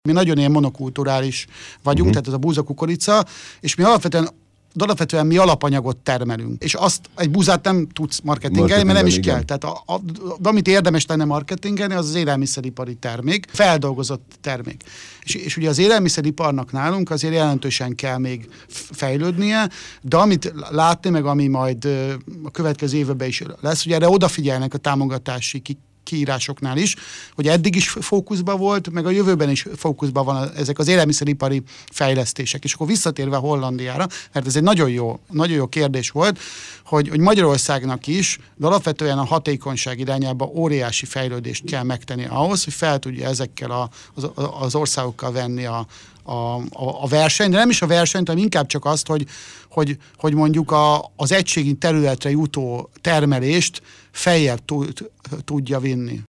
Mi nagyon ilyen monokulturális vagyunk, tehát ez a búzakukorica, és mi alapvetően mi alapanyagot termelünk. És azt egy búzát nem tudsz marketingelni, mert nem is kell. Tehát amit érdemes lenne marketingelni, az élelmiszeripari termék, feldolgozott termék. És ugye az élelmiszeriparnak nálunk azért jelentősen kell még fejlődnie, de amit látni, meg ami majd a következő évben is lesz, ugye erre odafigyelnek a támogatási kiírásoknál is, hogy eddig is fókuszban volt, meg a jövőben is fókuszban van ezek az élelmiszeripari fejlesztések. És akkor visszatérve Hollandiára, mert ez egy nagyon jó kérdés volt, hogy Magyarországnak is, de alapvetően a hatékonyság irányába óriási fejlődést kell megtenni ahhoz, hogy fel tudja ezekkel az országokkal venni a versenyt, de nem is a versenyt, hanem inkább csak azt, hogy mondjuk az egységi területre jutó termelést feljebb tudja vinni.